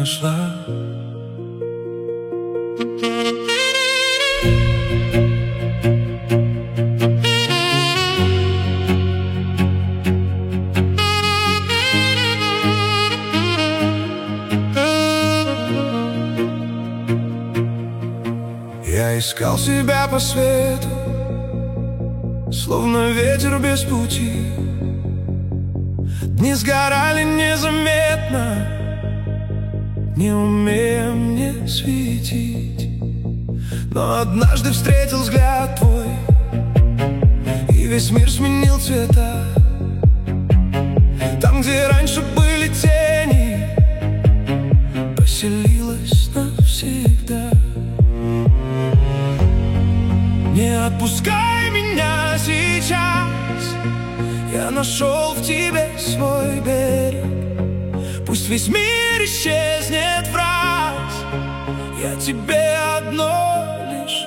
нашла. Я искал себя по свету, словно ветер без пути. Дни сгорали незаметно, не умея мне светить. Но однажды встретил взгляд твой, и весь мир сменил цвета. Там, где раньше были тени, поселилась навсегда. Не отпускай меня сейчас, я нашел в тебе свой берег. Пусть весь мир исчезнет в раз, я тебе одно лишь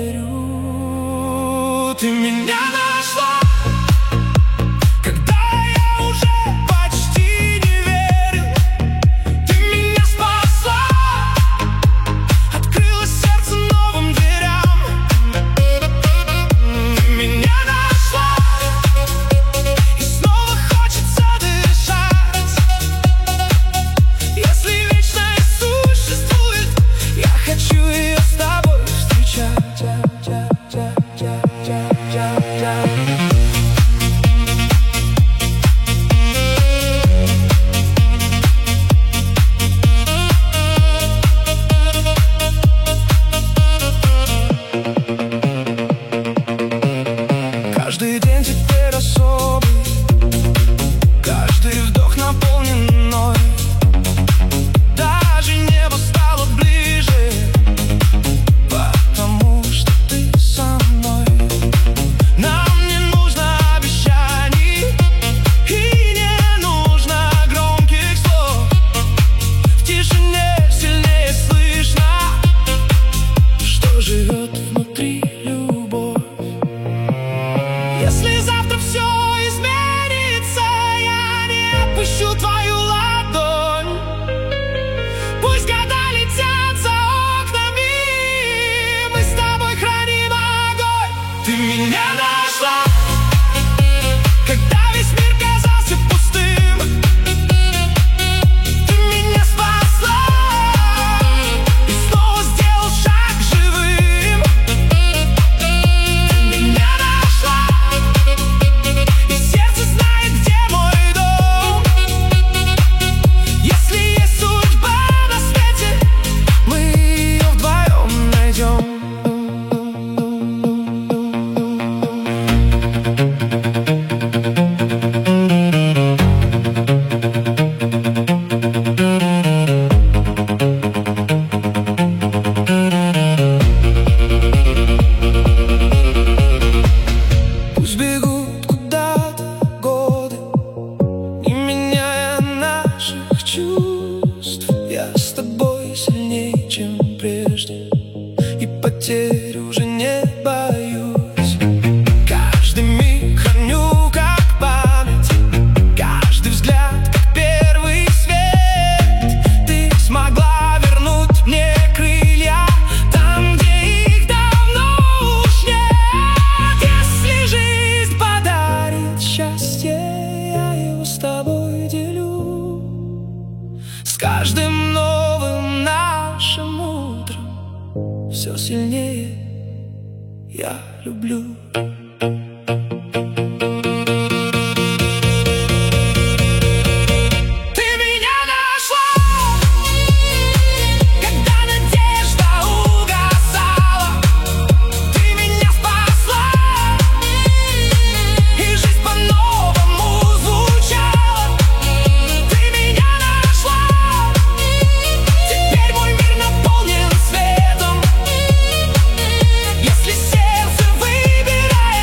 верю. Ты меня нашла, когда я уже почти не верил. Ты меня спасла, открыла сердце новым дверям. Ты меня нашла, и снова хочется дышать. Если вечность существует, я хочу ее с тобой встречать. Каждый день теперь особый, каждый вдох наполнен мной. Даже небо стало ближе, потому что ты со мной. Нам не нужно обещаний и не нужно громких слов. В тишине сильнее слышно, что живет внутри любовь. Если завтра все изменится, я не отпущу твою ладонь. Пусть года летят за окнами, мы с тобой храним огонь. Ты меня нашла, когда весь мир казался пустым. Ты меня спасла и снова сделал шаг живым. Ты меня нашла, и сердце знает, где мой дом. Если есть судьба на свете, мы ее вдвоем найдем. Пусть бегут куда-то годы, не меняя наших чувств. Я с тобой сильнее, чем прежде, и потерь уже не боюсь. Каждый миг храню как память, каждый взгляд как первый свет. Ты смогла вернуть мне крылья там, где их давно уж нет. Если жизнь подарит счастье, я его с тобой делю. С каждым новым нашим утром все сильнее я люблю. Ты меня нашла, когда надежда угасала. Ты меня спасла, и жизнь по-новому звучала. Ты меня нашла, теперь мой мир наполнен светом. Если сердце выбирает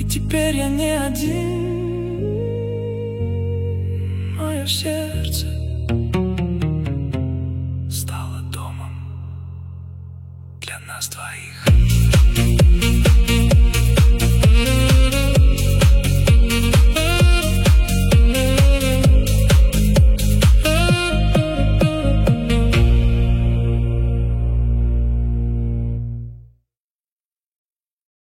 Теперь я не один, мое сердце